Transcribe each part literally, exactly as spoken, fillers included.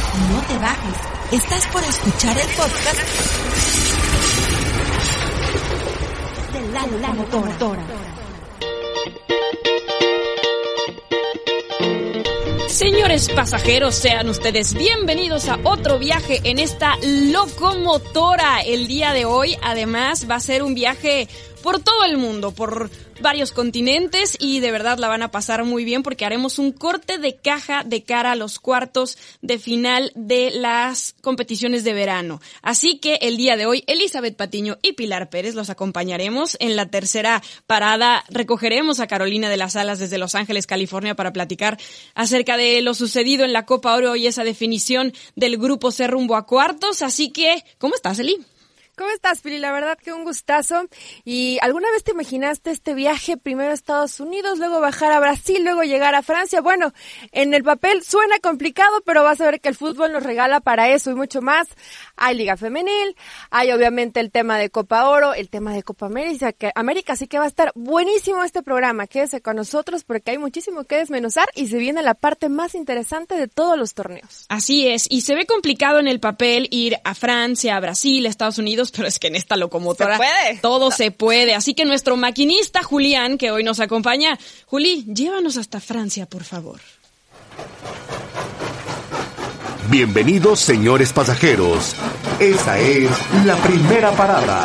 No te bajes. Estás por escuchar el podcast de La Locomotora. Señores pasajeros, sean ustedes bienvenidos a otro viaje en esta locomotora. El día de hoy, además, va a ser un viaje por todo el mundo, por varios continentes, y de verdad la van a pasar muy bien porque haremos un corte de caja de cara a los cuartos de final de las competiciones de verano. Así que el día de hoy, Elizabeth Patiño y Pilar Pérez los acompañaremos. En la tercera parada recogeremos a Carolina de las Alas desde Los Ángeles, California, para platicar acerca de lo sucedido en la Copa Oro y esa definición del Grupo C rumbo a cuartos. Así que, ¿cómo estás, Eli? ¿Cómo estás, Pili? La verdad que un gustazo. ¿Y alguna vez te imaginaste este viaje primero a Estados Unidos, luego bajar a Brasil, luego llegar a Francia? Bueno, en el papel suena complicado, pero vas a ver que el fútbol nos regala para eso y mucho más. Hay Liga Femenil, hay obviamente el tema de Copa Oro, el tema de Copa América, que, América, así que va a estar buenísimo este programa. Quédese con nosotros porque hay muchísimo que desmenuzar y se viene la parte más interesante de todos los torneos. Así es, y se ve complicado en el papel ir a Francia, a Brasil, a Estados Unidos, pero es que en esta locomotora ¿Se puede? todo no. se puede. Así que nuestro maquinista Julián, que hoy nos acompaña, Juli, llévanos hasta Francia, por favor. Bienvenidos, señores pasajeros. Esa es la primera parada.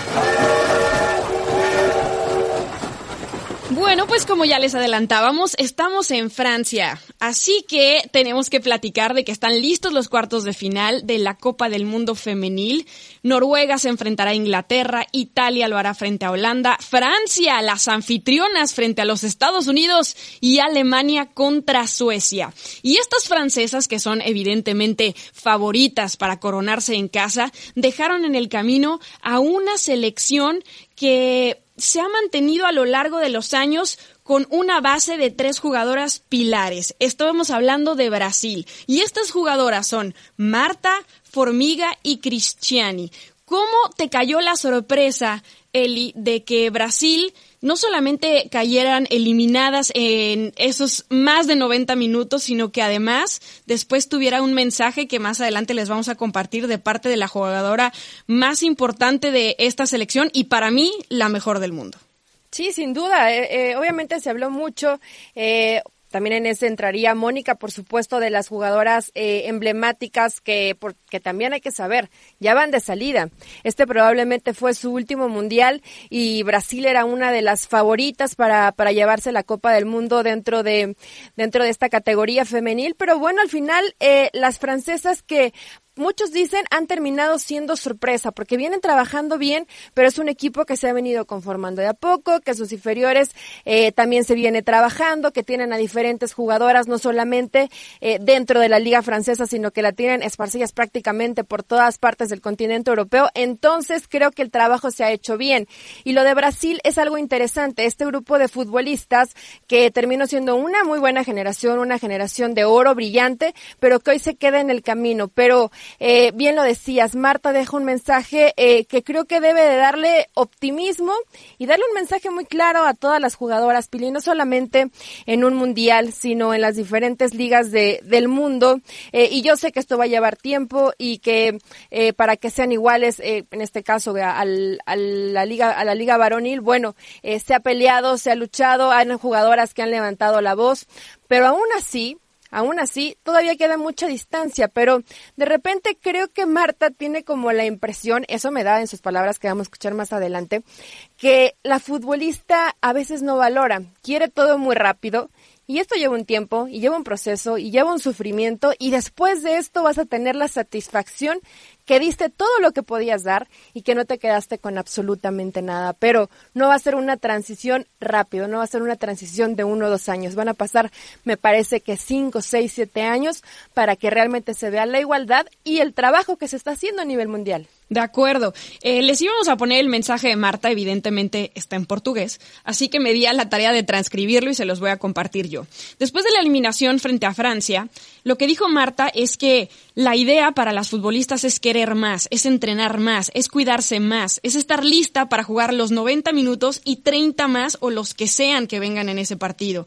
Bueno, pues como ya les adelantábamos, estamos en Francia, así que tenemos que platicar de que están listos los cuartos de final de la Copa del Mundo Femenil. Noruega se enfrentará a Inglaterra, Italia lo hará frente a Holanda, Francia, las anfitrionas, frente a los Estados Unidos, y Alemania contra Suecia. Y estas francesas, que son evidentemente favoritas para coronarse en casa, dejaron en el camino a una selección que se ha mantenido a lo largo de los años con una base de tres jugadoras pilares. Estábamos hablando de Brasil. Y estas jugadoras son Marta, Formiga y Cristiani. ¿Cómo te cayó la sorpresa, Eli, de que Brasil no solamente cayeran eliminadas en esos más de noventa minutos, sino que además después tuviera un mensaje que más adelante les vamos a compartir de parte de la jugadora más importante de esta selección y para mí la mejor del mundo? Sí, sin duda. Eh, eh, obviamente se habló mucho. Eh, También en ese entraría Mónica, por supuesto, de las jugadoras eh, emblemáticas que, por, que también hay que saber, ya van de salida. Este probablemente fue su último mundial y Brasil era una de las favoritas para, para llevarse la Copa del Mundo dentro de, dentro de esta categoría femenil. Pero bueno, al final, eh, las francesas que muchos dicen han terminado siendo sorpresa porque vienen trabajando bien, pero es un equipo que se ha venido conformando de a poco, que sus inferiores eh, también se viene trabajando, que tienen a diferentes jugadoras, no solamente eh, dentro de la liga francesa, sino que la tienen esparcidas prácticamente por todas partes del continente europeo. Entonces creo que el trabajo se ha hecho bien. Y lo de Brasil es algo interesante. Este grupo de futbolistas que terminó siendo una muy buena generación, una generación de oro brillante, pero que hoy se queda en el camino. Pero Eh, bien lo decías, Marta deja un mensaje eh, que creo que debe de darle optimismo y darle un mensaje muy claro a todas las jugadoras, Pili, no solamente en un mundial, sino en las diferentes ligas de, del mundo. Eh, y yo sé que esto va a llevar tiempo y que eh, para que sean iguales, eh, en este caso a, a, a la liga a la liga varonil, bueno, eh, se ha peleado, se ha luchado, hay jugadoras que han levantado la voz, pero aún así, Aún así, todavía queda mucha distancia, pero de repente creo que Marta tiene como la impresión, eso me da en sus palabras que vamos a escuchar más adelante, que la futbolista a veces no valora, quiere todo muy rápido. Y esto lleva un tiempo, y lleva un proceso, y lleva un sufrimiento, y después de esto vas a tener la satisfacción que diste todo lo que podías dar y que no te quedaste con absolutamente nada. Pero no va a ser una transición rápido, no va a ser una transición de uno o dos años. Van a pasar, me parece que cinco, seis, siete años para que realmente se vea la igualdad y el trabajo que se está haciendo a nivel mundial. De acuerdo. Eh, les íbamos a poner el mensaje de Marta, evidentemente está en portugués, así que me di a la tarea de transcribirlo y se los voy a compartir yo. Después de la eliminación frente a Francia, lo que dijo Marta es que la idea para las futbolistas es querer más, es entrenar más, es cuidarse más, es estar lista para jugar los noventa minutos y treinta más o los que sean que vengan en ese partido.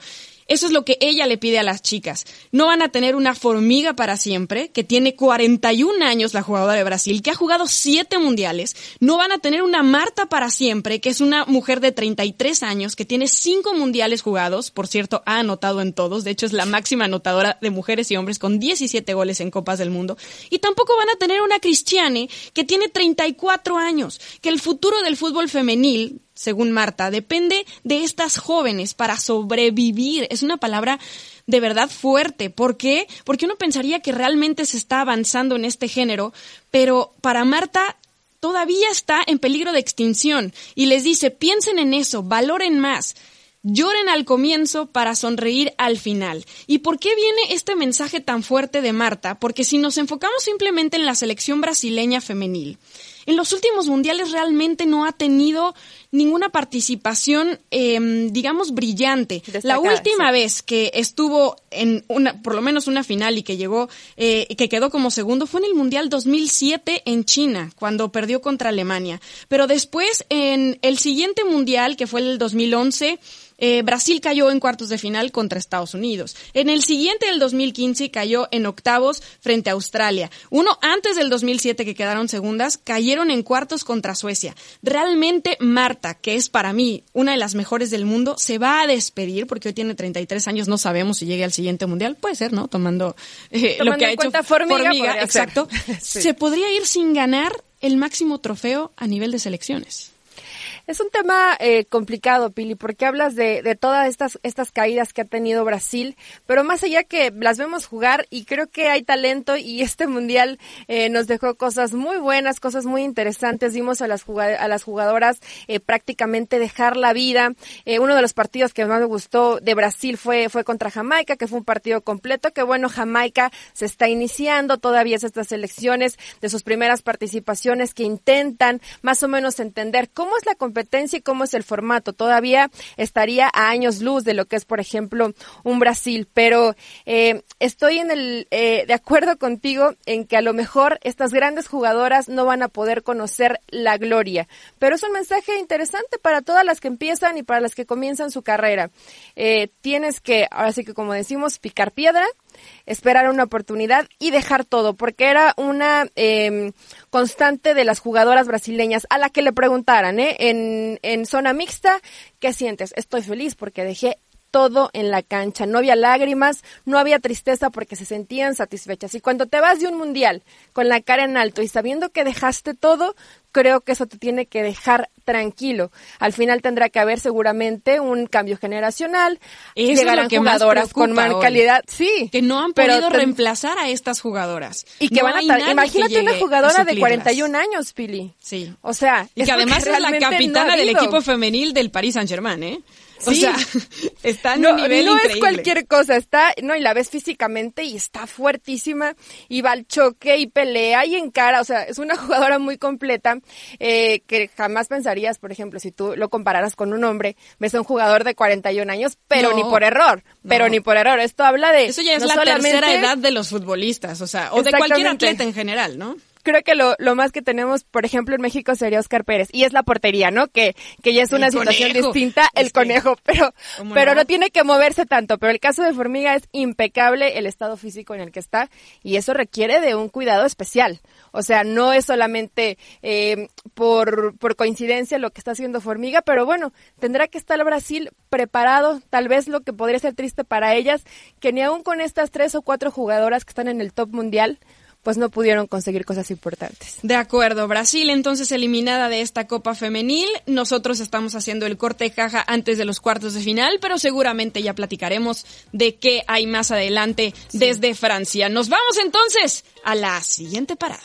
Eso es lo que ella le pide a las chicas. No van a tener una Formiga para siempre, que tiene cuarenta y un años, la jugadora de Brasil, que ha jugado siete mundiales. No van a tener una Marta para siempre, que es una mujer de treinta y tres años, que tiene cinco mundiales jugados. Por cierto, ha anotado en todos. De hecho, es la máxima anotadora de mujeres y hombres con diecisiete goles en Copas del Mundo. Y tampoco van a tener una Cristiane, que tiene treinta y cuatro años, que el futuro del fútbol femenil, según Marta, depende de estas jóvenes para sobrevivir. Es una palabra de verdad fuerte. ¿Por qué? Porque uno pensaría que realmente se está avanzando en este género, pero para Marta todavía está en peligro de extinción. Y les dice, piensen en eso, valoren más. Lloren al comienzo para sonreír al final. ¿Y por qué viene este mensaje tan fuerte de Marta? Porque si nos enfocamos simplemente en la selección brasileña femenil, en los últimos mundiales realmente no ha tenido ninguna participación, eh, digamos, brillante. Destacada, la última sí. vez que estuvo en una, por lo menos una final y que llegó, eh, que quedó como segundo fue en el Mundial dos mil siete en China, cuando perdió contra Alemania. Pero después, en el siguiente Mundial, que fue el dos mil once, Eh, Brasil cayó en cuartos de final contra Estados Unidos. En el siguiente, del dos mil quince, cayó en octavos frente a Australia. Uno antes del dos mil siete, que quedaron segundas, cayeron en cuartos contra Suecia. Realmente Marta, que es para mí una de las mejores del mundo, se va a despedir porque hoy tiene treinta y tres años. No sabemos si llegue al siguiente mundial. Puede ser, ¿no? Tomando, eh, Tomando lo que ha en hecho cuenta Formiga. Formiga exacto. Sí. Se podría ir sin ganar el máximo trofeo a nivel de selecciones. Es un tema eh, complicado, Pili, porque hablas de, de todas estas estas caídas que ha tenido Brasil, pero más allá que las vemos jugar y creo que hay talento y este mundial eh, nos dejó cosas muy buenas, cosas muy interesantes. Vimos a las jugad- a las jugadoras eh, prácticamente dejar la vida. Eh, uno de los partidos que más me gustó de Brasil fue fue contra Jamaica, que fue un partido completo. Que bueno, Jamaica se está iniciando, todavía es estas elecciones de sus primeras participaciones que intentan más o menos entender cómo es la competencia competencia y cómo es el formato. Todavía estaría a años luz de lo que es, por ejemplo, un Brasil, pero eh, estoy en el eh, de acuerdo contigo en que a lo mejor estas grandes jugadoras no van a poder conocer la gloria, pero es un mensaje interesante para todas las que empiezan y para las que comienzan su carrera. Eh, tienes que, ahora sí que como decimos, picar piedra, esperar una oportunidad y dejar todo, porque era una eh, constante de las jugadoras brasileñas a la que le preguntaran, ¿eh? En, en zona mixta, ¿qué sientes? Estoy feliz porque dejé todo en la cancha, no había lágrimas, no había tristeza porque se sentían satisfechas. Y cuando te vas de un mundial con la cara en alto y sabiendo que dejaste todo, creo que eso te tiene que dejar tranquilo. Al final tendrá que haber seguramente un cambio generacional, eso llegarán es lo que jugadoras con más calidad, sí, que no han pero podido te... reemplazar a estas jugadoras. Y que no van a estar, imagínate una jugadora de cuarenta y un años, Pili. Sí. O sea, y que además es la capitana no del equipo femenil del Paris Saint-Germain, ¿eh? O sí. sea, está en no, un nivel no increíble. Es cualquier cosa, está, no, y la ves físicamente y está fuertísima, y va al choque y pelea y encara, o sea, es una jugadora muy completa, eh, que jamás pensarías, por ejemplo, si tú lo compararas con un hombre, ves a un jugador de cuarenta y un años, pero no, ni por error, pero no. ni por error. Esto habla de... Eso ya es no la solamente... tercera edad de los futbolistas, o sea, o de cualquier atleta en general, ¿no? Creo que lo, lo más que tenemos, por ejemplo, en México sería Oscar Pérez. Y es la portería, ¿no? Que, que ya es una el situación conejo. distinta, el es que, conejo. Pero, pero no? no tiene que moverse tanto. Pero el caso de Formiga es impecable el estado físico en el que está. Y eso requiere de un cuidado especial. O sea, no es solamente eh, por, por coincidencia lo que está haciendo Formiga. Pero bueno, tendrá que estar Brasil preparado. Tal vez lo que podría ser triste para ellas, que ni aún con estas tres o cuatro jugadoras que están en el top mundial, pues no pudieron conseguir cosas importantes. De acuerdo, Brasil entonces eliminada de esta Copa Femenil. Nosotros estamos haciendo el corte de caja antes de los cuartos de final, pero seguramente ya platicaremos de qué hay más adelante sí. desde Francia. Nos vamos entonces a la siguiente parada.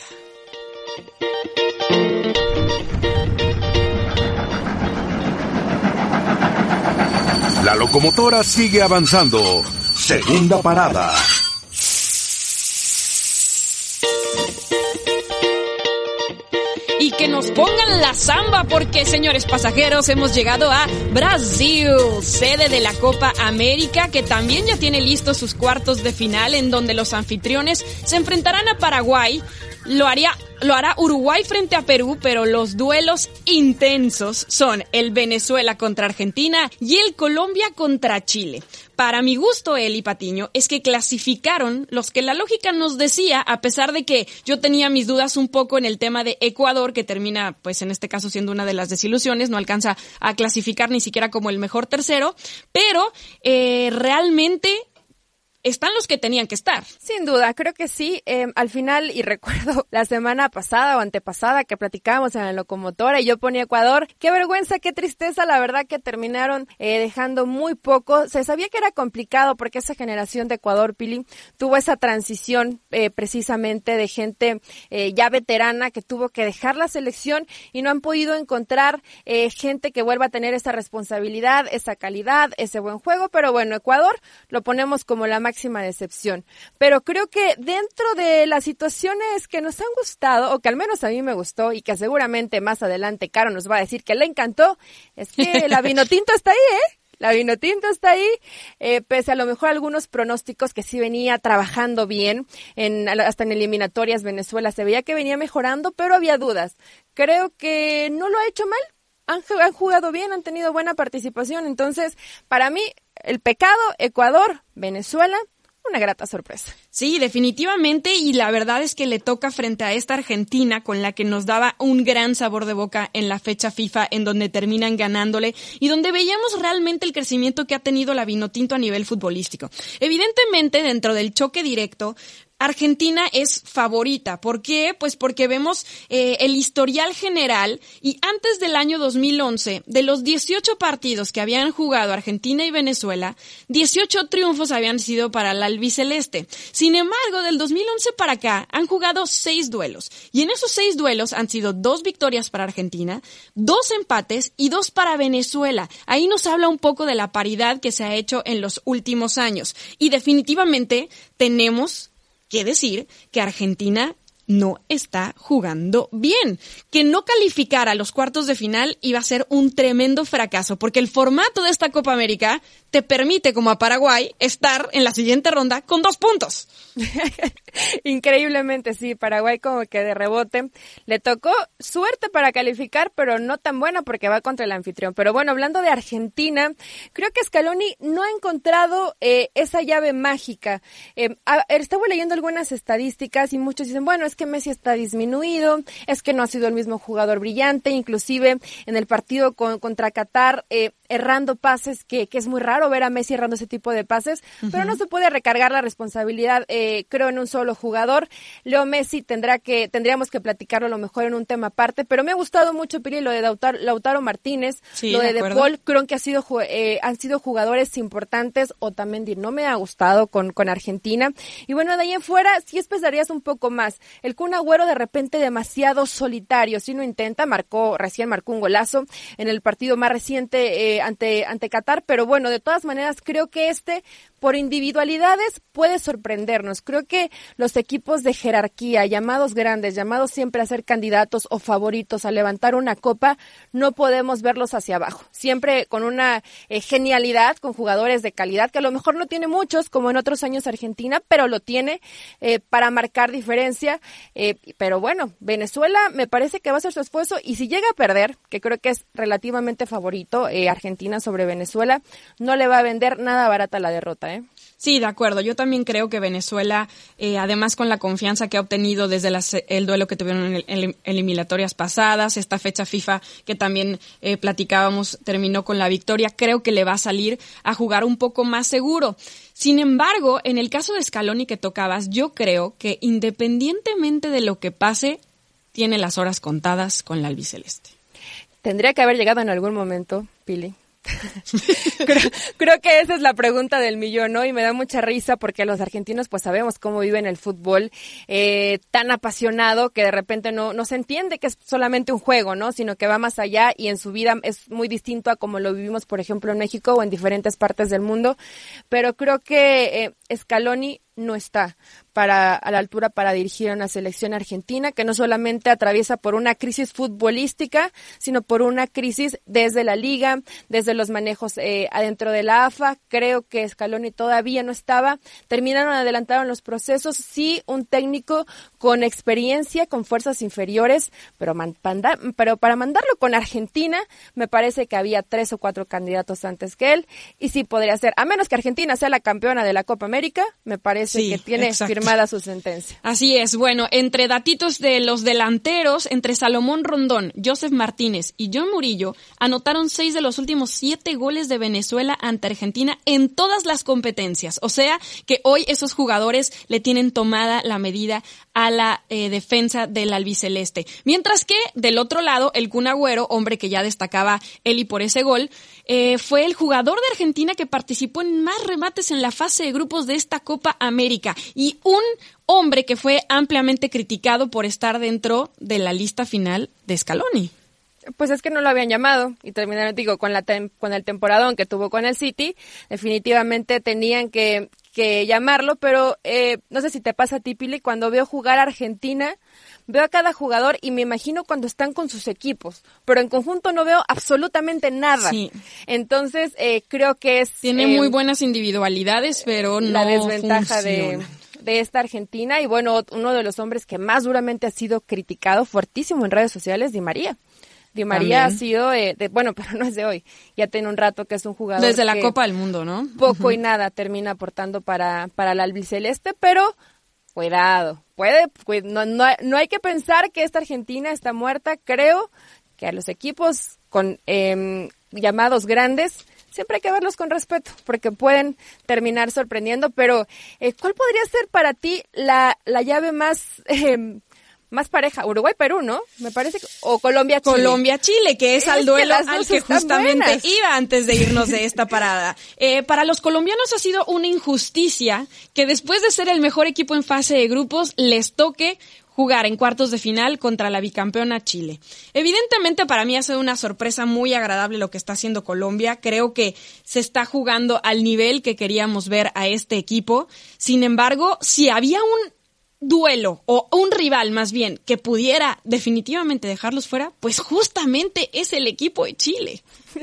La locomotora sigue avanzando. Segunda parada. Y que nos pongan la samba porque, señores pasajeros, hemos llegado a Brasil, sede de la Copa América, que también ya tiene listos sus cuartos de final, en donde los anfitriones se enfrentarán a Paraguay. Lo haría, lo hará Uruguay frente a Perú, pero los duelos intensos son el Venezuela contra Argentina y el Colombia contra Chile. Para mi gusto, Eli Patiño, es que clasificaron los que la lógica nos decía, a pesar de que yo tenía mis dudas un poco en el tema de Ecuador, que termina, pues en este caso, siendo una de las desilusiones, no alcanza a clasificar ni siquiera como el mejor tercero, pero eh, realmente están los que tenían que estar. Sin duda, creo que sí. Eh, al final, y recuerdo la semana pasada o antepasada que platicábamos en la locomotora y yo ponía Ecuador. Qué vergüenza, qué tristeza, la verdad que terminaron eh, dejando muy poco. Se sabía que era complicado porque esa generación de Ecuador, Pili, tuvo esa transición eh, precisamente de gente eh, ya veterana que tuvo que dejar la selección y no han podido encontrar eh, gente que vuelva a tener esa responsabilidad, esa calidad, ese buen juego. Pero bueno, Ecuador lo ponemos como la máxima decepción. Pero creo que dentro de las situaciones que nos han gustado, o que al menos a mí me gustó, y que seguramente más adelante Caro nos va a decir que le encantó, es que la Vinotinto está ahí, ¿eh? La Vinotinto está ahí, eh, pese a lo mejor algunos pronósticos que sí venía trabajando bien, en hasta en eliminatorias Venezuela se veía que venía mejorando, pero había dudas. Creo que no lo ha hecho mal. Han, han jugado bien, han tenido buena participación. Entonces, para mí, el pecado, Ecuador, Venezuela, una grata sorpresa. Sí, definitivamente, y la verdad es que le toca frente a esta Argentina con la que nos daba un gran sabor de boca en la fecha FIFA, en donde terminan ganándole y donde veíamos realmente el crecimiento que ha tenido la Vinotinto a nivel futbolístico. Evidentemente, dentro del choque directo, Argentina es favorita. ¿Por qué? Pues porque vemos eh, el historial general y antes del año dos mil once, de los dieciocho partidos que habían jugado Argentina y Venezuela, dieciocho triunfos habían sido para la albiceleste. Sin embargo, del dos mil once para acá han jugado seis duelos y en esos seis duelos han sido dos victorias para Argentina, dos empates y dos para Venezuela. Ahí nos habla un poco de la paridad que se ha hecho en los últimos años y definitivamente tenemos que decir que Argentina no está jugando bien. Que no calificar a los cuartos de final iba a ser un tremendo fracaso, porque el formato de esta Copa América te permite, como a Paraguay, estar en la siguiente ronda con dos puntos. Increíblemente, sí, Paraguay como que de rebote. Le tocó suerte para calificar, pero no tan buena porque va contra el anfitrión. Pero bueno, hablando de Argentina, creo que Scaloni no ha encontrado eh, esa llave mágica. Eh, a, estaba leyendo algunas estadísticas y muchos dicen, bueno, es que Messi está disminuido, es que no ha sido el mismo jugador brillante, inclusive en el partido con, contra Qatar, eh, errando pases, que, que es muy raro ver a Messi errando ese tipo de pases, uh-huh. Pero no se puede recargar la responsabilidad, eh, creo, en un solo jugador. Leo Messi tendrá que, tendríamos que platicarlo a lo mejor en un tema aparte, pero me ha gustado mucho, Pili, lo de Lautaro, Lautaro Martínez, sí, lo de de De Paul, creo que ha sido, eh, han sido jugadores importantes. Otamendi no me ha gustado con, con Argentina, y bueno, de ahí en fuera sí esperarías un poco más. El Kun Agüero de repente demasiado solitario, si no intenta, marcó, recién marcó un golazo en el partido más reciente eh, ante ante Qatar, pero bueno, de todas maneras creo que este por individualidades puede sorprendernos. Creo que los equipos de jerarquía, llamados grandes, llamados siempre a ser candidatos o favoritos a levantar una copa, no podemos verlos hacia abajo. Siempre con una eh, genialidad, con jugadores de calidad, que a lo mejor no tiene muchos, como en otros años Argentina, pero lo tiene eh, para marcar diferencia. Eh, pero bueno, Venezuela me parece que va a ser su esfuerzo, y si llega a perder, que creo que es relativamente favorito eh, Argentina sobre Venezuela, no le va a vender nada barata la derrota, ¿eh? Sí, de acuerdo. Yo también creo que Venezuela, eh, además con la confianza que ha obtenido desde las, el duelo que tuvieron en, el, en eliminatorias pasadas, esta fecha FIFA que también eh, platicábamos terminó con la victoria, creo que le va a salir a jugar un poco más seguro. Sin embargo, en el caso de Scaloni que tocabas, yo creo que independientemente de lo que pase, tiene las horas contadas con la albiceleste. Tendría que haber llegado en algún momento, Pili. creo, creo que esa es la pregunta del millón, ¿no? Y me da mucha risa porque los argentinos pues sabemos cómo viven el fútbol eh, tan apasionado que de repente no, no se entiende que es solamente un juego, ¿no? Sino que va más allá, y en su vida es muy distinto a como lo vivimos, por ejemplo, en México o en diferentes partes del mundo. Pero creo que eh, Scaloni no está para a la altura para dirigir a una selección argentina que no solamente atraviesa por una crisis futbolística, sino por una crisis desde la liga, desde los manejos eh, adentro de la A F A. Creo que Scaloni todavía no estaba. Terminaron, adelantaron los procesos. Sí, un técnico con experiencia, con fuerzas inferiores, pero, man, panda, pero para mandarlo con Argentina, me parece que había tres o cuatro candidatos antes que él. Y sí podría ser, a menos que Argentina sea la campeona de la Copa América, me parece sí, que tiene exacto. firmada su sentencia. Así es. Bueno, entre datitos de los delanteros, entre Salomón Rondón, Joseph Martínez y John Murillo, anotaron seis de los últimos siete goles de Venezuela ante Argentina en todas las competencias. O sea, que hoy esos jugadores le tienen tomada la medida a la eh, defensa del albiceleste. Mientras que, del otro lado, el Kun Agüero, hombre que ya destacaba Eli por ese gol, eh, fue el jugador de Argentina que participó en más remates en la fase de grupos de esta Copa América y un hombre que fue ampliamente criticado por estar dentro de la lista final de Scaloni. Pues es que no lo habían llamado y terminaron, digo, con la tem- con el temporadón que tuvo con el City, definitivamente tenían que, que llamarlo, pero eh, no sé si te pasa a ti, Pili, cuando veo jugar a Argentina, veo a cada jugador y me imagino cuando están con sus equipos, pero en conjunto no veo absolutamente nada. Sí. Entonces, eh, creo que es... Tiene eh, muy buenas individualidades, pero no la desventaja funciona. de... de esta Argentina. Y bueno, uno de los hombres que más duramente ha sido criticado fuertísimo en redes sociales, Di María. Di María También. ha sido, eh, de, bueno, pero no es de hoy, ya tiene un rato que es un jugador desde la que Copa del Mundo, ¿no? Poco uh-huh. y nada termina aportando para, para el albiceleste, pero cuidado, puede, cu- no, no, no hay que pensar que esta Argentina está muerta. Creo que a los equipos con eh, llamados grandes siempre hay que verlos con respeto, porque pueden terminar sorprendiendo, pero eh, ¿cuál podría ser para ti la, la llave más... Eh, más pareja? Uruguay-Perú, ¿no? Me parece que, o Colombia-Chile. Colombia-Chile, que es, es al duelo que al que justamente buenas. iba antes de irnos de esta parada. Eh, para los colombianos ha sido una injusticia que después de ser el mejor equipo en fase de grupos, les toque jugar en cuartos de final contra la bicampeona Chile. Evidentemente para mí ha sido una sorpresa muy agradable lo que está haciendo Colombia. Creo que se está jugando al nivel que queríamos ver a este equipo. Sin embargo, si había un duelo o un rival más bien que pudiera definitivamente dejarlos fuera, pues justamente es el equipo de Chile.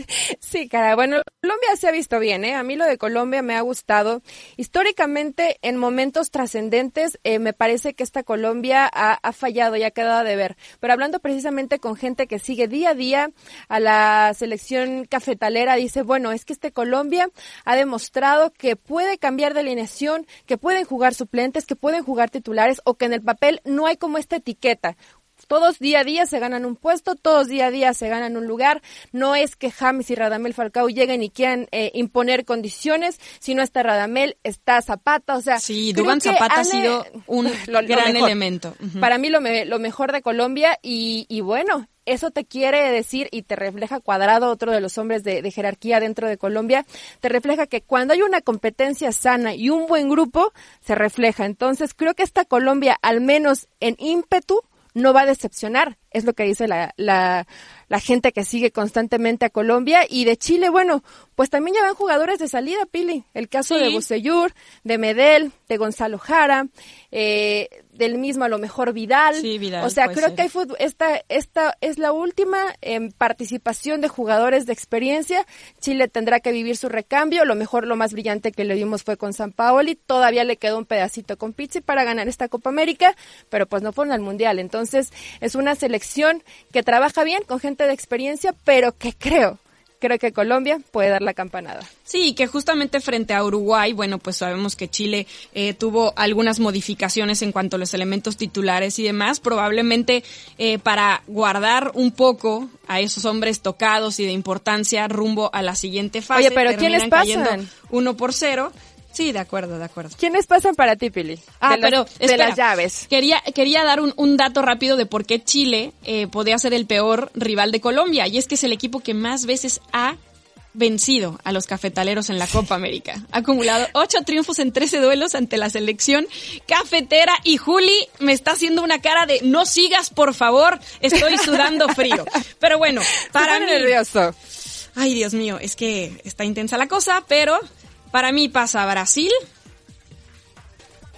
Sí, cara, bueno, Colombia se ha visto bien, ¿eh? A mí lo de Colombia me ha gustado. Históricamente, en momentos trascendentes, eh, me parece que esta Colombia ha, ha fallado y ha quedado de ver. Pero hablando precisamente con gente que sigue día a día a la selección cafetalera, dice, bueno, es que este Colombia ha demostrado que puede cambiar de alineación, que pueden jugar suplentes, que pueden jugar titulares, o que en el papel no hay como esta etiqueta. Todos día a día se ganan un puesto, todos día a día se ganan un lugar. No es que James y Radamel Falcao lleguen y quieran eh, imponer condiciones. Si no está Radamel, está Zapata. O sea, sí, Duván Zapata han, ha sido un lo, gran lo elemento. Uh-huh. Para mí lo, me, lo mejor de Colombia y, y bueno, eso te quiere decir y te refleja Cuadrado, otro de los hombres de, de jerarquía dentro de Colombia, te refleja que cuando hay una competencia sana y un buen grupo, se refleja. Entonces creo que esta Colombia, al menos en ímpetu, no va a decepcionar, es lo que dice la, la, la gente que sigue constantemente a Colombia. Y de Chile, bueno, pues también ya van jugadores de salida, Pili. El caso sí. de Bocellur, de Medel, de Gonzalo Jara, eh, del mismo a lo mejor Vidal. Sí, Vidal. O sea, creo ser. que hay fútbol, esta, esta es la última eh, participación de jugadores de experiencia. Chile tendrá que vivir su recambio. Lo mejor, lo más brillante que le vimos fue con Sampaoli. Todavía le quedó un pedacito con Pizzi para ganar esta Copa América, pero pues no fueron al Mundial. Entonces, es una selección que trabaja bien con gente de experiencia, pero que creo, creo que Colombia puede dar la campanada. Sí, que justamente frente a Uruguay, bueno, pues sabemos que Chile eh, tuvo algunas modificaciones en cuanto a los elementos titulares y demás, probablemente eh, para guardar un poco a esos hombres tocados y de importancia rumbo a la siguiente fase. Oye, pero ¿quiénes pasan? Uno por cero. Sí, de acuerdo, de acuerdo. ¿Quiénes pasan para ti, Pili? Ah, de pero los, de las llaves. Quería quería dar un, un dato rápido de por qué Chile eh, podía ser el peor rival de Colombia, y es que es el equipo que más veces ha vencido a los cafetaleros en la Copa América. Ha acumulado ocho triunfos en trece duelos ante la selección cafetera, y Juli me está haciendo una cara de no sigas, por favor, estoy sudando frío. Pero bueno, para mí... nervioso. Ay, Dios mío, es que está intensa la cosa, pero... Para mí pasa Brasil,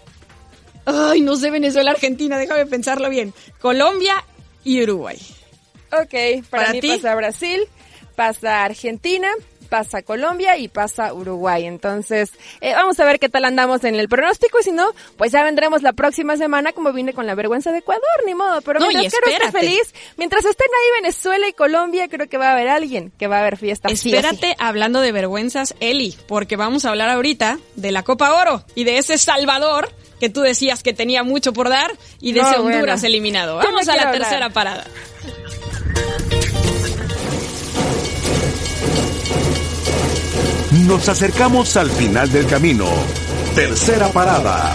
Ay, no sé, Venezuela, Argentina, déjame pensarlo bien. Colombia y Uruguay. Ok, para, ¿Para mí ti? pasa Brasil, pasa Argentina, pasa Colombia y pasa Uruguay. Entonces, eh, vamos a ver qué tal andamos en el pronóstico y si no, pues ya vendremos la próxima semana como vine con la vergüenza de Ecuador, ni modo. Pero No, mientras y Caro esté espérate. feliz, mientras estén ahí Venezuela y Colombia, creo que va a haber alguien que va a haber fiesta. sí o sí. Espérate, hablando de vergüenzas, Eli, porque vamos a hablar ahorita de la Copa Oro y de ese Salvador que tú decías que tenía mucho por dar y de No, ese Honduras bueno. eliminado. Yo Vamos no a la quiero tercera hablar. parada. Nos acercamos al final del camino. Tercera parada.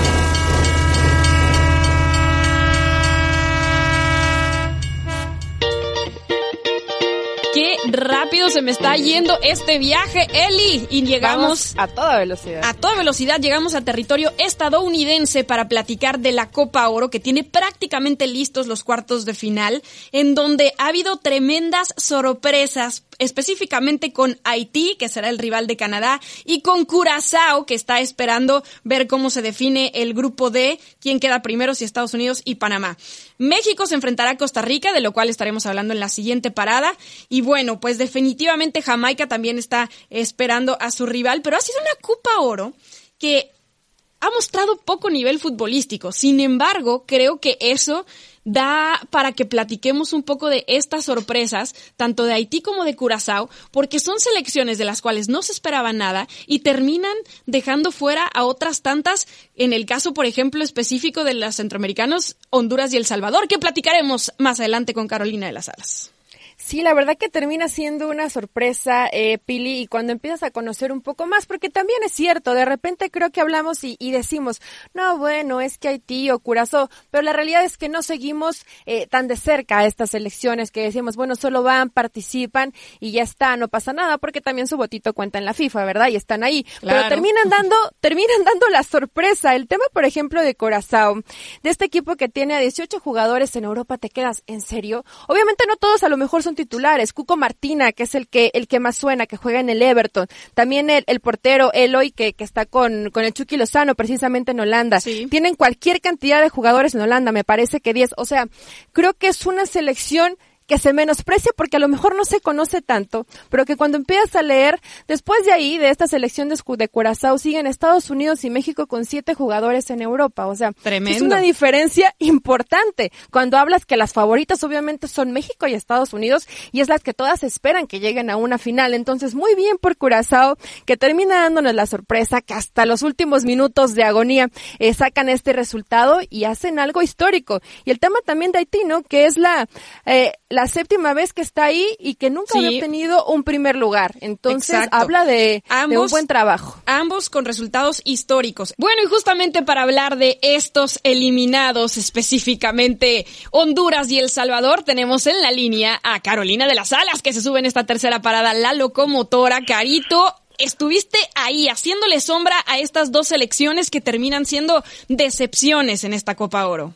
Qué rápido se me está yendo este viaje, Eli. Y llegamos Vamos a toda velocidad. a toda velocidad, llegamos a territorio estadounidense para platicar de la Copa Oro, que tiene prácticamente listos los cuartos de final, en donde ha habido tremendas sorpresas, específicamente con Haití, que será el rival de Canadá, y con Curazao, que está esperando ver cómo se define el grupo D, quién queda primero, si Estados Unidos y Panamá. México se enfrentará a Costa Rica, de lo cual estaremos hablando en la siguiente parada. Y bueno, pues definitivamente Jamaica también está esperando a su rival, pero ha sido una Copa Oro que ha mostrado poco nivel futbolístico. Sin embargo, creo que eso da para que platiquemos un poco de estas sorpresas, tanto de Haití como de Curazao, porque son selecciones de las cuales no se esperaba nada y terminan dejando fuera a otras tantas, en el caso, por ejemplo, específico de los centroamericanos, Honduras y El Salvador, que platicaremos más adelante con Carolina de las Alas. Sí, la verdad que termina siendo una sorpresa, eh, Pili, y cuando empiezas a conocer un poco más, porque también es cierto, de repente creo que hablamos y, y decimos, no, bueno, es que Haití o Curazao, pero la realidad es que no seguimos eh, tan de cerca a estas elecciones que decimos, bueno, solo van, participan y ya está, no pasa nada, porque también su votito cuenta en la FIFA, ¿verdad? Y están ahí, Claro. pero terminan dando, terminan dando la sorpresa. El tema, por ejemplo, de Curazao, de este equipo que tiene a dieciocho jugadores en Europa, te quedas, ¿en serio? Obviamente no todos a lo mejor son titulares. Cuco Martina, que es el que el que más suena, que juega en el Everton. También el, el portero Eloy, que, que está con, con el Chucky Lozano, precisamente en Holanda. Sí. Tienen cualquier cantidad de jugadores en Holanda, me parece que diez. O sea, creo que es una selección que se menosprecia porque a lo mejor no se conoce tanto, pero que cuando empiezas a leer, después de ahí, de esta selección de, de Curazao, siguen Estados Unidos y México con siete jugadores en Europa. O sea, Tremendo. es una diferencia importante cuando hablas que las favoritas obviamente son México y Estados Unidos y es las que todas esperan que lleguen a una final. Entonces, muy bien por Curazao, que termina dándonos la sorpresa que hasta los últimos minutos de agonía eh, sacan este resultado y hacen algo histórico. Y el tema también de Haití, ¿no? Que es la... Eh, la séptima vez que está ahí y que nunca Sí. había obtenido un primer lugar. Entonces, Exacto. habla de, Ambos, de un buen trabajo. Ambos con resultados históricos. Bueno, y justamente para hablar de estos eliminados, específicamente Honduras y El Salvador, tenemos en la línea a Carolina de las Alas, que se sube en esta tercera parada, la locomotora. Carito, estuviste ahí haciéndole sombra a estas dos selecciones que terminan siendo decepciones en esta Copa Oro.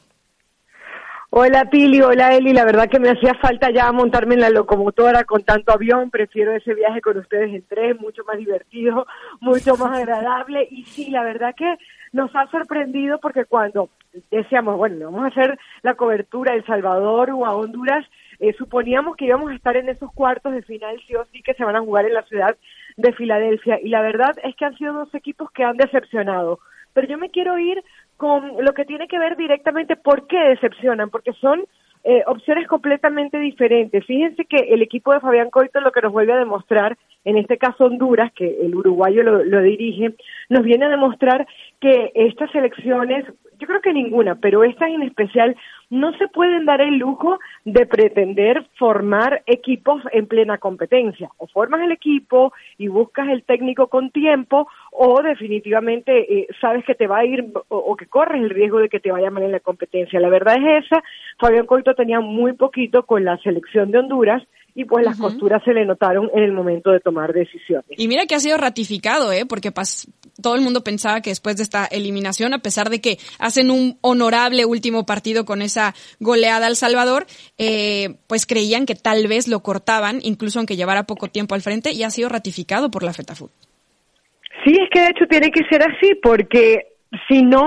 Hola Pili, hola Eli, la verdad que me hacía falta ya montarme en la locomotora con tanto avión, prefiero ese viaje con ustedes en tren, mucho más divertido, mucho más agradable y sí, la verdad que nos ha sorprendido porque cuando decíamos, bueno, vamos a hacer la cobertura a El Salvador o a Honduras, eh, suponíamos que íbamos a estar en esos cuartos de final sí o sí que se van a jugar en la ciudad de Filadelfia y la verdad es que han sido dos equipos que han decepcionado, pero yo me quiero ir con lo que tiene que ver directamente por qué decepcionan, porque son eh, opciones completamente diferentes. Fíjense que el equipo de Fabián Coito lo que nos vuelve a demostrar, en este caso Honduras, que el uruguayo lo, lo dirige, nos viene a demostrar que estas selecciones, yo creo que ninguna, pero estas en especial, no se pueden dar el lujo de pretender formar equipos en plena competencia. O formas el equipo y buscas el técnico con tiempo, o definitivamente eh, sabes que te va a ir, o, o que corres el riesgo de que te vaya mal en la competencia. La verdad es esa, Fabián Coito tenía muy poquito con la selección de Honduras, y pues las uh-huh. costuras se le notaron en el momento de tomar decisiones. Y mira que ha sido ratificado, ¿eh? Porque pas- todo el mundo pensaba que después de esta eliminación, a pesar de que hacen un honorable último partido con esa goleada al Salvador, eh, pues creían que tal vez lo cortaban, incluso aunque llevara poco tiempo al frente, y ha sido ratificado por la FETAFUT. Sí, es que de hecho tiene que ser así, porque si no,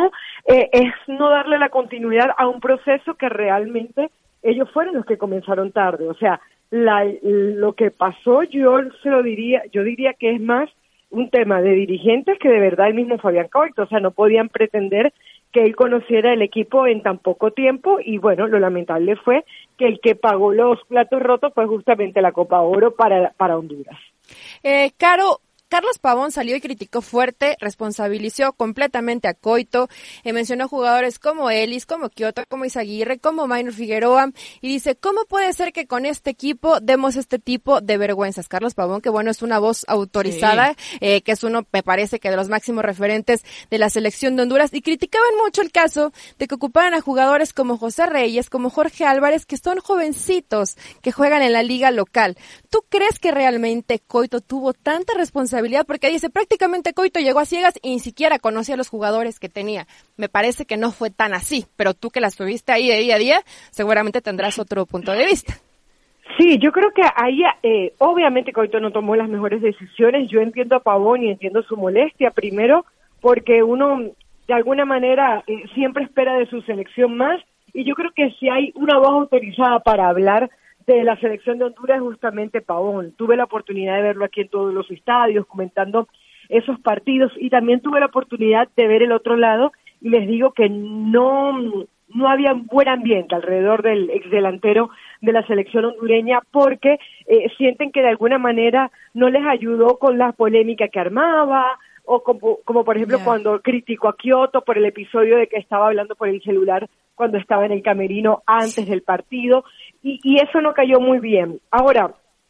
eh, es no darle la continuidad a un proceso que realmente ellos fueron los que comenzaron tarde. O sea, la, lo que pasó yo se lo diría, yo diría que es más un tema de dirigentes que de verdad el mismo Fabián Coito. O sea, no podían pretender que él conociera el equipo en tan poco tiempo, y bueno, lo lamentable fue que el que pagó los platos rotos fue justamente la Copa Oro para, para Honduras. Eh, Caro, Carlos Pavón salió y criticó fuerte, responsabilizó completamente a Coito, eh, mencionó jugadores como Ellis, como Quioto, como Izaguirre, como Maynor Figueroa, y dice, ¿cómo puede ser que con este equipo demos este tipo de vergüenzas? Carlos Pavón, que bueno, es una voz autorizada, sí. eh, que es uno, me parece, que de los máximos referentes de la selección de Honduras, y criticaban mucho el caso de que ocuparan a jugadores como José Reyes, como Jorge Álvarez, que son jovencitos, que juegan en la liga local. ¿Tú crees que realmente Coito tuvo tanta responsabilidad? Porque dice, prácticamente Coito llegó a ciegas y ni siquiera conocía a los jugadores que tenía. Me parece que no fue tan así, pero tú que la estuviste ahí de día a día, seguramente tendrás otro punto de vista. Sí, yo creo que ahí, eh, obviamente Coito no tomó las mejores decisiones. Yo entiendo a Pavón y entiendo su molestia, primero porque uno de alguna manera eh, siempre espera de su selección más, y yo creo que si hay una voz autorizada para hablar de la selección de Honduras, justamente Pavón. Tuve la oportunidad de verlo aquí en todos los estadios, comentando esos partidos, y también tuve la oportunidad de ver el otro lado, y les digo que no, no había un buen ambiente alrededor del exdelantero de la selección hondureña, porque eh, sienten que de alguna manera no les ayudó con la polémica que armaba, o como, como por ejemplo yeah. cuando criticó a Quioto por el episodio de que estaba hablando por el celular cuando estaba en el camerino antes del partido, y, y eso no cayó muy bien. Ahora,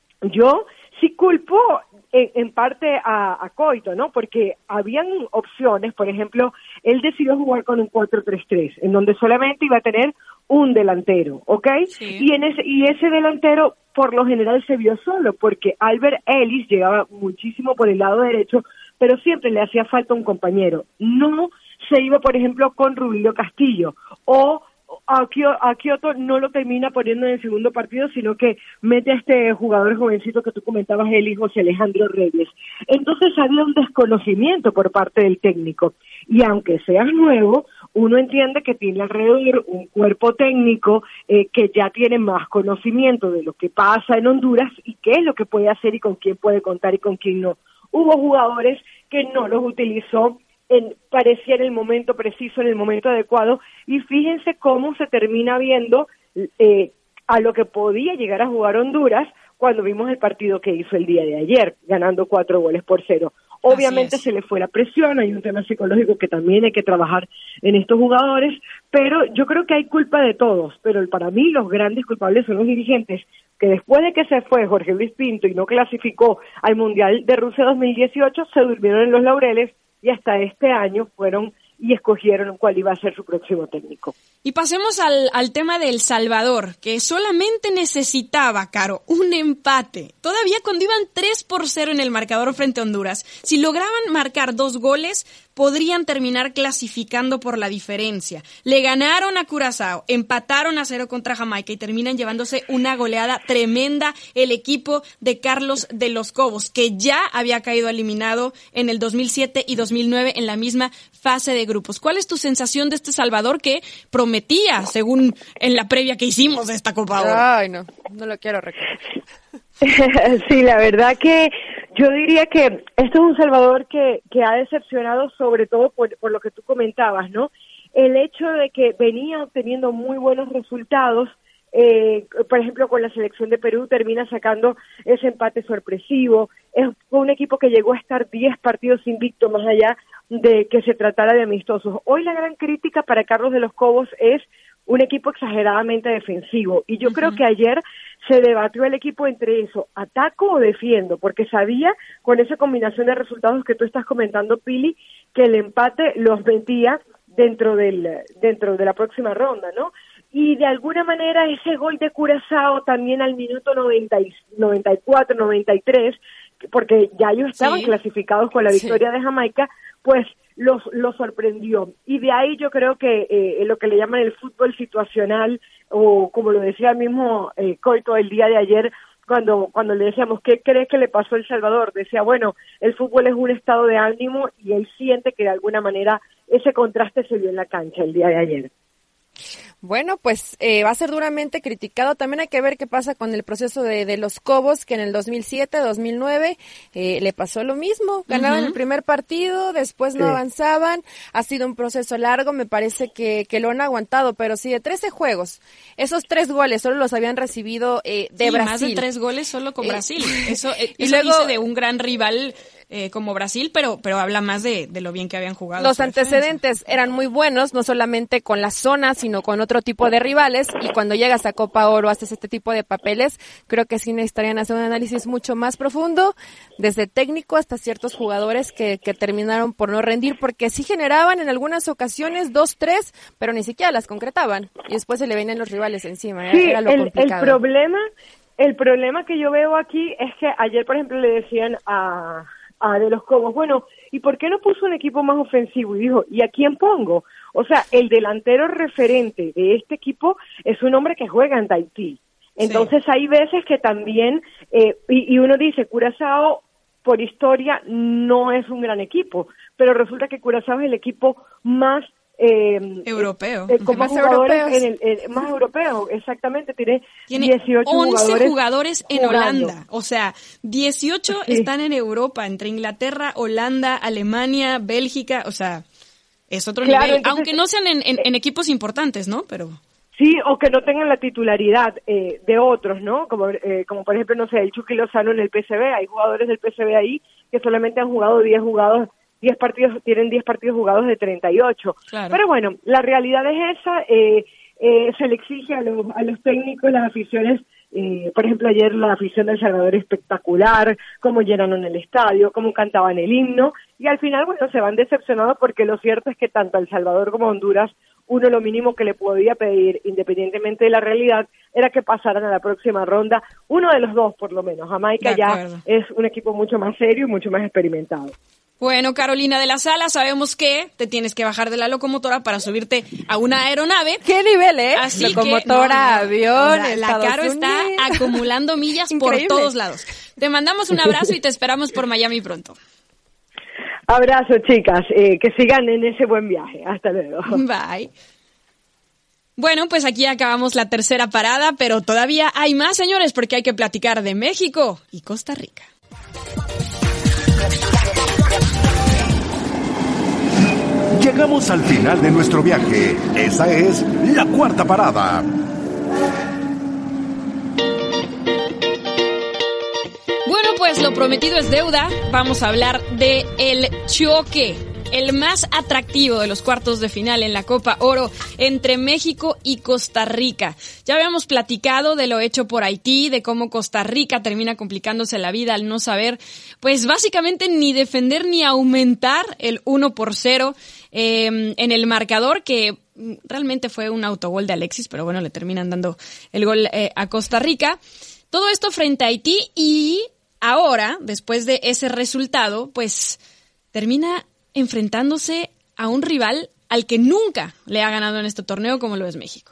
yo sí culpo en, en parte a, a Coito, ¿no? Porque habían opciones, por ejemplo, él decidió jugar con un cuatro tres tres, en donde solamente iba a tener un delantero, ¿ok? Sí. Y, en ese, y ese delantero por lo general se vio solo, porque Albert Ellis llegaba muchísimo por el lado derecho, pero siempre le hacía falta un compañero. No se iba, por ejemplo, con Rubilio Castillo, o a Quioto no lo termina poniendo en el segundo partido, sino que mete a este jugador jovencito que tú comentabas, el José Alejandro Reyes. Entonces había un desconocimiento por parte del técnico, y aunque seas nuevo, uno entiende que tiene alrededor un cuerpo técnico eh, que ya tiene más conocimiento de lo que pasa en Honduras y qué es lo que puede hacer y con quién puede contar y con quién no. Hubo jugadores que no los utilizó, en, parecía en el momento preciso, en el momento adecuado, y fíjense cómo se termina viendo eh, a lo que podía llegar a jugar Honduras cuando vimos el partido que hizo el día de ayer, ganando cuatro goles por cero. Obviamente se le fue la presión, hay un tema psicológico que también hay que trabajar en estos jugadores, pero yo creo que hay culpa de todos, pero para mí los grandes culpables son los dirigentes, que después de que se fue Jorge Luis Pinto y no clasificó al Mundial de Rusia dos mil dieciocho, se durmieron en los laureles, y hasta este año fueron y escogieron cuál iba a ser su próximo técnico. Y pasemos al, al tema de El Salvador, que solamente necesitaba, Caro, un empate. Todavía cuando iban tres por cero en el marcador frente a Honduras, si lograban marcar dos goles, podrían terminar clasificando por la diferencia. Le ganaron a Curazao, empataron a cero contra Jamaica y terminan llevándose una goleada tremenda el equipo de Carlos de los Cobos, que ya había caído eliminado en el dos mil siete y dos mil nueve en la misma fase de grupos. ¿Cuál es tu sensación de este Salvador que prometía, según en la previa que hicimos de esta Copa Oro? Ay, no, no lo quiero recordar. Sí, la verdad que yo diría que esto es un Salvador que, que ha decepcionado, sobre todo por, por lo que tú comentabas, ¿no? El hecho de que venía obteniendo muy buenos resultados, eh, por ejemplo, con la selección de Perú termina sacando ese empate sorpresivo. Es un equipo que llegó a estar diez partidos invicto, más allá de que se tratara de amistosos. Hoy la gran crítica para Carlos de los Cobos es un equipo exageradamente defensivo, y yo uh-huh. creo que ayer se debatió el equipo entre eso, ataco o defiendo, porque sabía con esa combinación de resultados que tú estás comentando, Pili, que el empate los metía dentro del dentro de la próxima ronda, ¿no? Y de alguna manera ese gol de Curazao también al minuto noventa, noventa y cuatro, noventa y tres, porque ya ellos estaban sí. clasificados con la victoria sí. de Jamaica, pues los, los sorprendió. Y de ahí yo creo que eh, lo que le llaman el fútbol situacional, o como lo decía el mismo eh, Coito el día de ayer, cuando cuando le decíamos, ¿qué crees que le pasó a El Salvador? Decía, bueno, el fútbol es un estado de ánimo, y él siente que de alguna manera ese contraste se vio en la cancha el día de ayer. Bueno, pues eh, va a ser duramente criticado. También hay que ver qué pasa con el proceso de, de los Cobos, que en el dos mil siete, dos mil nueve eh, le pasó lo mismo. Ganaban uh-huh. el primer partido, después no sí. avanzaban. Ha sido un proceso largo, me parece que, que lo han aguantado. Pero sí, de trece juegos, esos tres goles solo los habían recibido eh, de sí, Brasil. Más de tres goles solo con Brasil. Eh, eso eh, y eso luego, dice de un gran rival eh, como Brasil, pero pero habla más de, de lo bien que habían jugado. Los antecedentes defensa. eran muy buenos, no solamente con la zona, sino con otro tipo de rivales, y cuando llegas a Copa Oro haces este tipo de papeles, creo que sí necesitarían hacer un análisis mucho más profundo, desde técnico hasta ciertos jugadores que, que terminaron por no rendir, porque sí generaban en algunas ocasiones dos, tres, pero ni siquiera las concretaban, y después se le venían los rivales encima, sí, era lo el, complicado. El problema, el problema que yo veo aquí es que ayer, por ejemplo, le decían a, a De los Cobos, bueno, ¿y por qué no puso un equipo más ofensivo? Y dijo, ¿y a quién pongo? O sea, el delantero referente de este equipo es un hombre que juega en Tahití. Entonces sí. hay veces que también, eh, y, y uno dice, Curazao por historia no es un gran equipo, pero resulta que Curazao es el equipo más eh, europeo, eh, con más más jugadores europeos. en el, eh, más europeo, exactamente, tiene, tiene dieciocho once jugadores, jugadores en jugando. Holanda, o sea, dieciocho sí. están en Europa, entre Inglaterra, Holanda, Alemania, Bélgica, o sea, es otro claro, nivel, entonces, aunque no sean en, en, en equipos importantes, ¿no? Pero sí, o que no tengan la titularidad eh, de otros, ¿no? Como eh, como por ejemplo, no sé, el Chucky Lozano en el P S V, hay jugadores del P S V ahí que solamente han jugado diez jugados, diez partidos, tienen diez partidos jugados de treinta y ocho. Claro. Pero bueno, la realidad es esa, eh, eh, se le exige a los, a los técnicos, las aficiones, eh, por ejemplo, ayer la afición del Salvador espectacular, cómo llenaron el estadio, cómo cantaban el himno, y al final, bueno, se van decepcionados porque lo cierto es que tanto El Salvador como Honduras, uno lo mínimo que le podía pedir, independientemente de la realidad, era que pasaran a la próxima ronda, uno de los dos por lo menos. Jamaica ya es un equipo mucho más serio y mucho más experimentado. Bueno, Carolina de la Sala, sabemos que te tienes que bajar de la locomotora para subirte a una aeronave. ¿Qué nivel, eh? Así locomotora, que, no, no, avión, o sea, la Caro está acumulando millas por todos lados. Te mandamos un abrazo y te esperamos por Miami pronto. Abrazo, chicas, eh, que sigan en ese buen viaje. Hasta luego. Bye. Bueno, pues aquí acabamos la tercera parada, pero todavía hay más, señores, porque hay que platicar de México y Costa Rica. Llegamos al final de nuestro viaje. Esa es la cuarta parada. Bueno, pues lo prometido es deuda. Vamos a hablar de el choque, el más atractivo de los cuartos de final en la Copa Oro entre México y Costa Rica. Ya habíamos platicado de lo hecho por Haití, de cómo Costa Rica termina complicándose la vida al no saber, pues básicamente ni defender ni aumentar el uno por cero eh, en el marcador, que realmente fue un autogol de Alexis, pero bueno, le terminan dando el gol eh, a Costa Rica. Todo esto frente a Haití, y ahora, después de ese resultado, pues termina enfrentándose a un rival al que nunca le ha ganado en este torneo, como lo es México.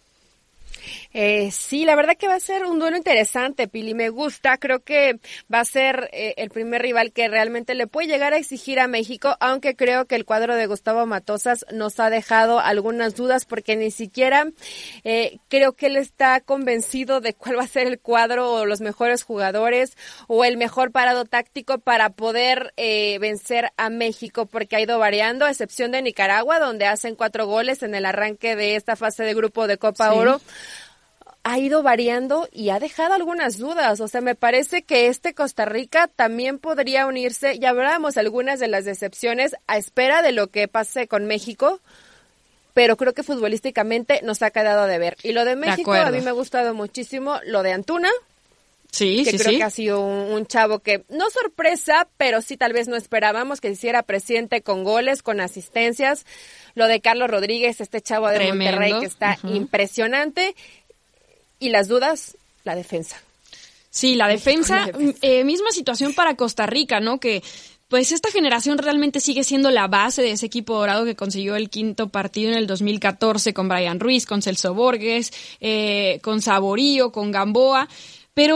Eh, sí, la verdad que va a ser un duelo interesante, Pili, me gusta, creo que va a ser eh, el primer rival que realmente le puede llegar a exigir a México, aunque creo que el cuadro de Gustavo Matosas nos ha dejado algunas dudas, porque ni siquiera eh, creo que él está convencido de cuál va a ser el cuadro o los mejores jugadores o el mejor parado táctico para poder eh, vencer a México, porque ha ido variando, a excepción de Nicaragua, donde hacen cuatro goles en el arranque de esta fase de grupo de Copa Sí. Oro. Ha ido variando y ha dejado algunas dudas. O sea, me parece que este Costa Rica también podría unirse. Ya hablábamos algunas de las decepciones a espera de lo que pase con México, pero creo que futbolísticamente nos ha quedado de ver. Y lo de México, de a mí me ha gustado muchísimo lo de Antuna, Sí, que sí, creo sí. que ha sido un, un chavo que, no sorpresa, pero sí tal vez no esperábamos que hiciera presente con goles, con asistencias. Lo de Carlos Rodríguez, este chavo de Tremendo. Monterrey, que está uh-huh. impresionante. Y las dudas, la defensa. Sí, la defensa, eh, misma situación para Costa Rica, ¿no? Que pues esta generación realmente sigue siendo la base de ese equipo dorado que consiguió el quinto partido en el dos mil catorce con Brian Ruiz, con Celso Borges, eh, con Saborío, con Gamboa. Pero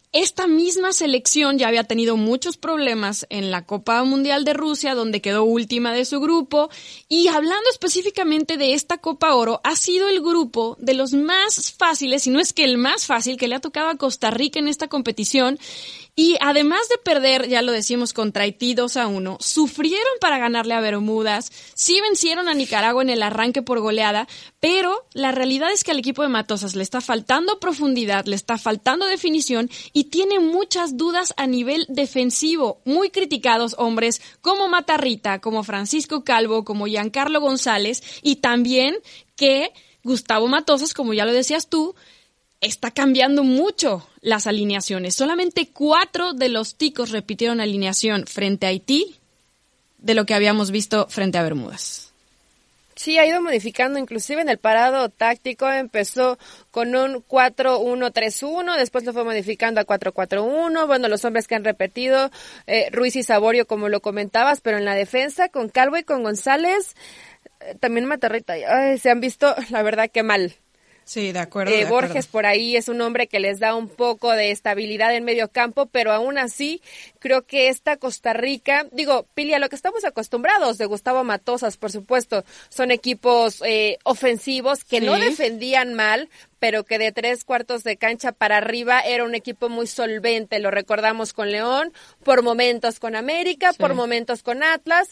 esta misma selección ya había tenido muchos problemas en la Copa Mundial de Rusia, donde quedó última de su grupo. Y hablando específicamente de esta Copa Oro, ha sido el grupo de los más fáciles, si no es que el más fácil, que le ha tocado a Costa Rica en esta competición. Y además de perder, ya lo decimos, contra Haití dos a uno, sufrieron para ganarle a Bermudas, sí vencieron a Nicaragua en el arranque por goleada, pero la realidad es que al equipo de Matosas le está faltando profundidad, le está faltando definición y tiene muchas dudas a nivel defensivo. Muy criticados hombres como Matarrita, como Francisco Calvo, como Giancarlo González, y también que Gustavo Matosas, como ya lo decías tú, está cambiando mucho las alineaciones. Solamente cuatro de los ticos repitieron alineación frente a Haití de lo que habíamos visto frente a Bermudas. Sí, ha ido modificando, inclusive en el parado táctico empezó con un cuatro uno tres uno, después lo fue modificando a cuatro cuatro uno, bueno, los hombres que han repetido, eh, Ruiz y Saborio, como lo comentabas, pero en la defensa, con Calvo y con González, eh, también Matarrita, ay, se han visto, la verdad, que mal. Sí, de acuerdo. Eh, de acuerdo. Borges por ahí es un hombre que les da un poco de estabilidad en medio campo, pero aún así creo que esta Costa Rica, digo, Pili, a lo que estamos acostumbrados de Gustavo Matosas, por supuesto, son equipos eh, ofensivos que sí. no defendían mal, pero que de tres cuartos de cancha para arriba era un equipo muy solvente, lo recordamos con León, por momentos con América, sí. por momentos con Atlas.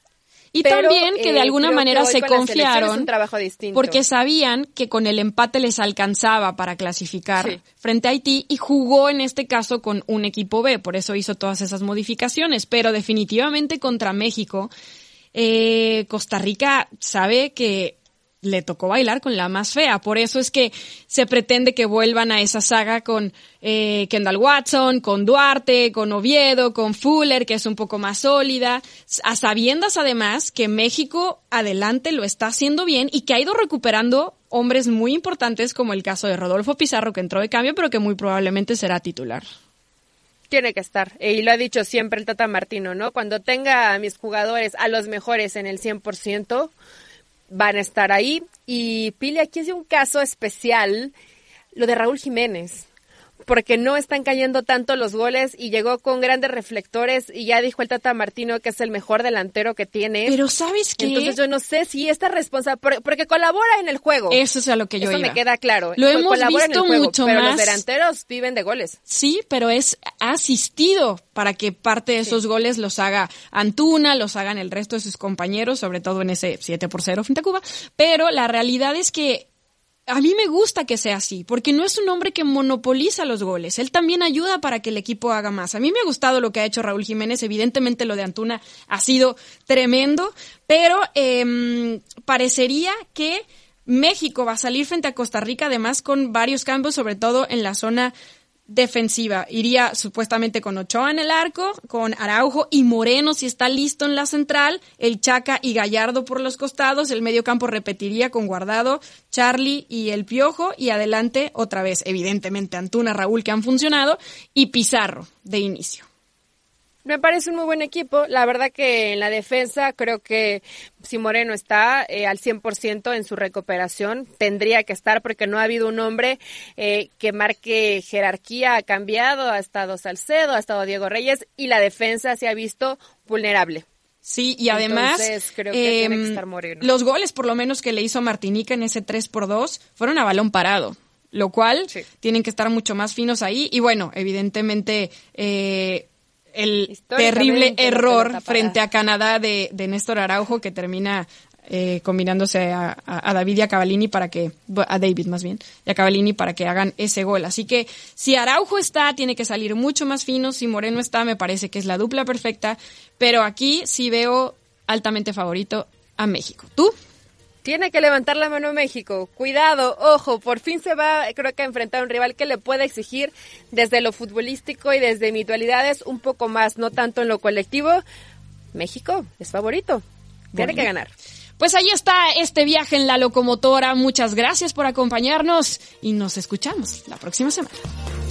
Y Pero, también que de eh, alguna manera se confiaron un trabajo distinto. porque sabían que con el empate les alcanzaba para clasificar sí. frente a Haití y jugó en este caso con un equipo B, por eso hizo todas esas modificaciones, pero definitivamente contra México, eh, Costa Rica sabe que le tocó bailar con la más fea, por eso es que se pretende que vuelvan a esa saga con eh, Kendall Watson, con Duarte, con Oviedo, con Fuller, que es un poco más sólida, a sabiendas además que México adelante lo está haciendo bien y que ha ido recuperando hombres muy importantes como el caso de Rodolfo Pizarro, que entró de cambio, pero que muy probablemente será titular. Tiene que estar, y lo ha dicho siempre el Tata Martino, ¿no? Cuando tenga a mis jugadores, a los mejores en el cien por ciento, van a estar ahí. Y Pili, aquí es un caso especial, lo de Raúl Jiménez, porque no están cayendo tanto los goles y llegó con grandes reflectores y ya dijo el Tata Martino que es el mejor delantero que tiene. Pero ¿sabes qué? Entonces yo no sé si esta responsabilidad, porque colabora en el juego. Eso es a lo que yo Eso iba. me queda claro. Lo hemos colabora visto en el juego, mucho pero más. Los delanteros viven de goles. Sí, pero es asistido para que parte de esos sí. goles los haga Antuna, los hagan el resto de sus compañeros, sobre todo en ese siete por cero frente a Cuba. Pero la realidad es que a mí me gusta que sea así, porque no es un hombre que monopoliza los goles. Él también ayuda para que el equipo haga más. A mí me ha gustado lo que ha hecho Raúl Jiménez. Evidentemente lo de Antuna ha sido tremendo, pero eh, parecería que México va a salir frente a Costa Rica, además con varios cambios, sobre todo en la zona defensiva. Iría supuestamente con Ochoa en el arco, con Araujo y Moreno si está listo en la central, el Chaca y Gallardo por los costados, el medio campo repetiría con Guardado, Charlie y el Piojo, y adelante otra vez, evidentemente, Antuna, Raúl, que han funcionado, y Pizarro de inicio. Me parece un muy buen equipo. La verdad que en la defensa creo que si Moreno está eh, al cien por ciento en su recuperación, tendría que estar porque no ha habido un hombre eh, que marque jerarquía. Ha cambiado, ha estado Salcedo, ha estado Diego Reyes y la defensa se ha visto vulnerable. Sí, y además Entonces, creo que eh, tiene que estar Moreno. Los goles por lo menos que le hizo Martinica en ese tres por dos fueron a balón parado, lo cual sí. tienen que estar mucho más finos ahí. Y bueno, evidentemente Eh, el terrible error frente a Canadá de, de Néstor Araujo, que termina eh, combinándose a, a, a David y a Cavallini para que, a David más bien, y a Cavallini para que hagan ese gol. Así que si Araujo está, tiene que salir mucho más fino. Si Moreno está, me parece que es la dupla perfecta. Pero aquí sí veo altamente favorito a México. ¿Tú? Tiene que levantar la mano México. Cuidado, ojo, por fin se va, creo que a enfrentar a un rival que le pueda exigir desde lo futbolístico y desde individualidades un poco más, no tanto en lo colectivo. México es favorito. Tiene bueno. que ganar. Pues ahí está este viaje en la locomotora. Muchas gracias por acompañarnos y nos escuchamos la próxima semana.